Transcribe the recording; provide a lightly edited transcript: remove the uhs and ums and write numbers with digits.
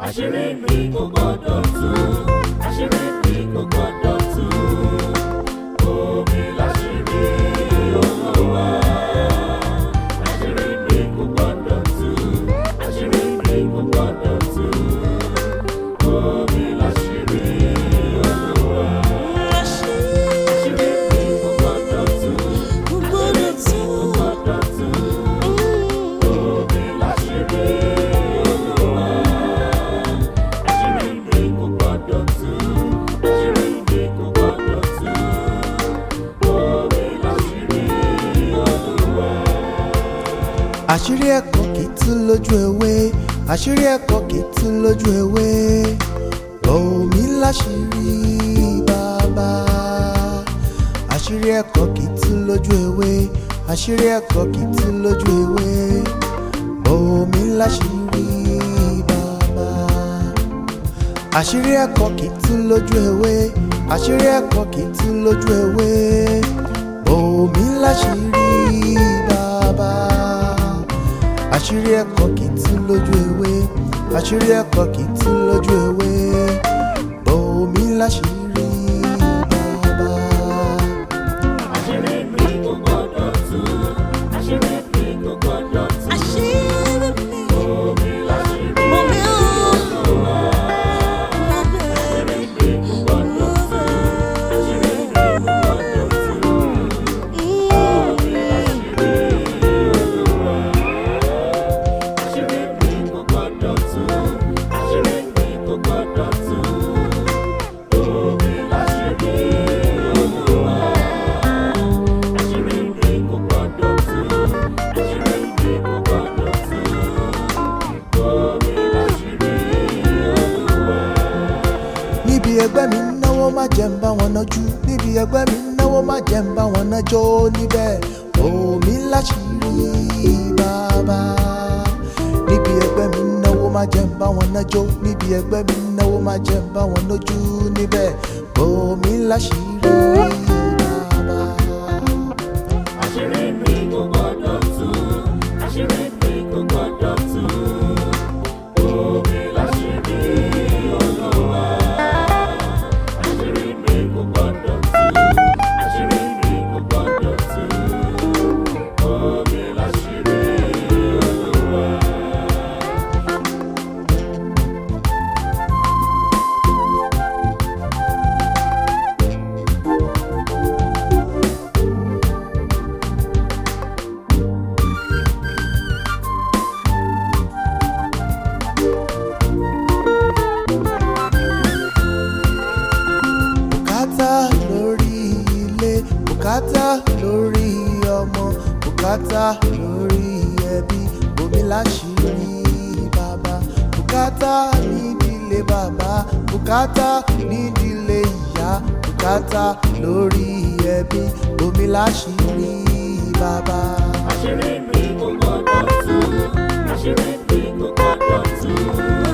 àṣírí mi kò gbọdọ̀ tú, àṣírí mi kò gbọdọ̀ tú. Omi láṣírí Olúwa. Àṣírí mi kò gbọdọ̀ tú, àṣírí mi kò gbọdọ̀ tú. Omi láṣírí Olúwa. Àṣírí mi kò gbọdọ̀ tú, àṣírí mi kò gbọdọ̀ tú. Omi láṣírí Olúwa. Àṣírí mi kò gbọdọ̀ tú, àṣírí mi kò gbọdọ̀ tú. Omi láṣírí Olúwa. Àṣírí ẹ̀kọ́ kì í tú lójú ewé, àṣírí ẹ̀kọ́ kì í tú lójú ewé. Omi láṣírí bàbá. Àṣírí ẹ̀kọ́ kì í tú lójú ewé, àṣírí ẹ̀kọ́ kì í tú lójú ewé. Omi láṣírí bàbá. Àṣírí ẹ̀kọ́ kì í tú lójú ewé, àṣírí ẹ̀kọ́ kì í tú lójú ewé. Omi láṣírí bàbá. Àṣírí ẹ̀kọ́ kì í tú lójú ewé, àṣírí ẹ̀kọ́ kì í tú lójú ewé. Omi láṣírí bàbá. Àṣírí mi kò gbọdọ̀ tú, àṣírí mi kò gbọdọ̀ tú. Àṣírí mi, Omi láṣírí omi Olúwa. Àṣírí mi kò gbọdọ̀ tú, àṣírí mi kò gbọdọ̀ tú. Omi láṣírí Olúwa. Àṣírí mi kò gbọdọ̀ tú, àṣírí mi kò gbọdọ̀ tú. Omi láṣírí Olúwa. Àṣírí mi kò gbọdọ̀ tú, àṣírí mi kò gbọdọ̀ tú. Omi láṣírí Olúwa. Níbi ẹgbẹ́ mi ń náwó má jẹ́ ń bá wọn nájú, níbi ẹgbẹ́ mi ń náwó má jẹ́ ń bá wọn nájó níbẹ̀. Omi láṣírí bàbá. Níbi ẹgbẹ́ mi ń náwó má jẹ́ ń bá wọn nájó, níbi ẹgbẹ́ mi ń náwó má jẹ́ ń bá wọn nájú níbẹ̀. Omi láṣírí bàbá. Àṣírí mi kò gbọdọ̀ tú, àṣírí mi kò gbọdọ̀ tú. Omi láṣírí Olúwa. Àṣírí mi kò gbọdọ̀ tú, àṣírí mi kò gbọdọ̀ tú. Omi láṣírí Olúwa. Bùkátà lórí ilé, bùkátà lórí ọmọ, bùkátà lórí ẹbí. Omi láṣírí bàbá. Bùkátà nídìílé bàbá, bùkátà nídìílé ìyá, bùkátà lórí ẹbí. Omi láṣírí bàbá. Àṣírí mi kò gbọdọ̀ tú, àṣírí mi kò gbọdọ̀ tú.